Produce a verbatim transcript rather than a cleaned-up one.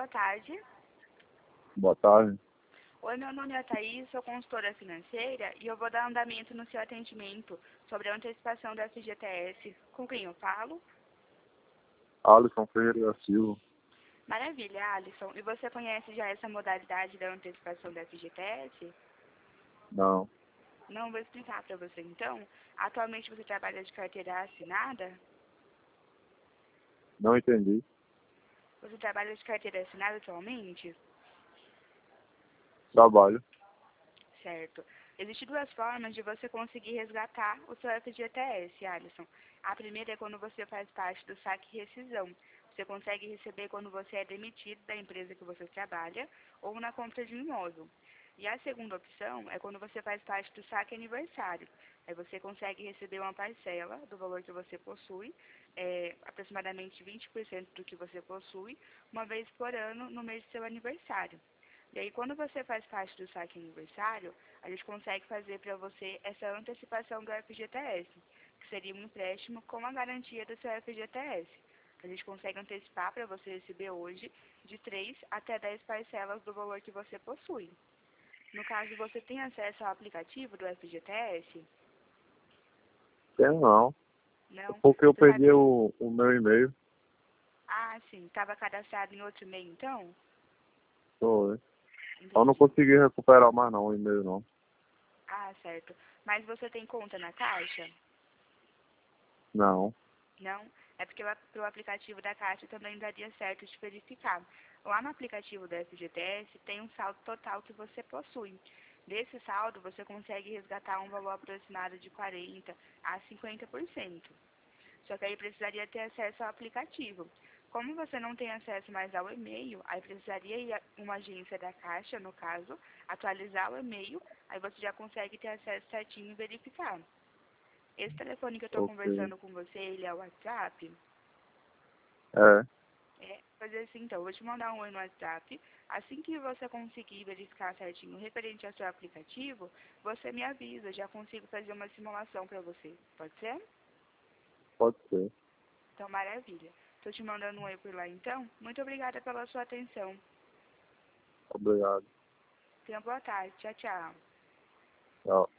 boa tarde. Boa tarde. Oi, meu nome é Thaís, sou consultora financeira e eu vou dar andamento no seu atendimento sobre a antecipação da F G T S. Com quem eu falo? Alisson Ferreira da Silva. Maravilha, Alisson. E você conhece já essa modalidade da antecipação da F G T S? Não, Não, vou explicar para você então. Atualmente você trabalha de carteira assinada? não entendi. Você trabalha de carteira assinada atualmente? Trabalho. Certo. Existem duas formas de você conseguir resgatar o seu F G T S, Alisson. A primeira é quando você faz parte do saque e rescisão. Você consegue receber quando você é demitido da empresa que você trabalha ou na compra de um imóvel. E a segunda opção é quando você faz parte do saque aniversário. Aí você consegue receber uma parcela do valor que você possui, é, aproximadamente vinte por cento do que você possui, uma vez por ano no mês do seu aniversário. E aí, quando você faz parte do saque aniversário, a gente consegue fazer para você essa antecipação do F G T S, que seria um empréstimo com a garantia do seu F G T S. A gente consegue antecipar para você receber hoje de três até dez parcelas do valor que você possui. No caso, você tem acesso ao aplicativo do F G T S? Tenho não. Não? Porque eu Você perdi sabe... o, o meu e-mail. Ah, sim. Estava cadastrado em outro e-mail, então? Foi. Eu não Entendi. consegui recuperar mais não o e-mail não. Ah, certo. Mas você tem conta na Caixa? Não. Não, é porque o aplicativo da Caixa também daria certo de verificar. Lá no aplicativo da F G T S tem um saldo total que você possui. Desse saldo, você consegue resgatar um valor aproximado de quarenta por cento a cinquenta por cento. Só que aí precisaria ter acesso ao aplicativo. Como você não tem acesso mais ao e-mail, aí precisaria ir a uma agência da Caixa, no caso, atualizar o e-mail, aí você já consegue ter acesso certinho e verificar. Esse telefone que eu estou Ok. conversando com você, ele é o WhatsApp? É. É, fazer assim, então, eu vou te mandar um oi no WhatsApp. Assim que você conseguir verificar certinho referente ao seu aplicativo, você me avisa, já consigo fazer uma simulação para você. Pode ser? Pode ser. Então, maravilha. Estou te mandando um oi por lá, então. Muito obrigada pela sua atenção. Obrigado. Tenha boa tarde. Tchau, tchau. Tchau.